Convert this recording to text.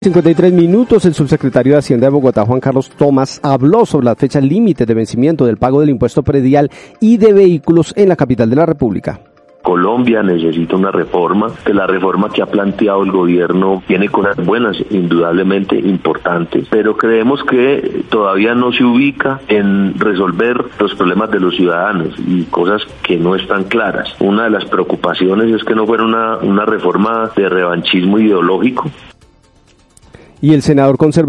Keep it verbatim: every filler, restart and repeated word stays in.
cincuenta y tres minutos, el subsecretario de Hacienda de Bogotá, Juan Carlos Tomás, habló sobre las fechas límite de vencimiento del pago del impuesto predial y de vehículos en la capital de la República. Colombia necesita una reforma, que la reforma que ha planteado el gobierno tiene cosas buenas, indudablemente importantes, pero creemos que todavía no se ubica en resolver los problemas de los ciudadanos y cosas que no están claras. Una de las preocupaciones es que no fuera una, una reforma de revanchismo ideológico. Y el senador conservador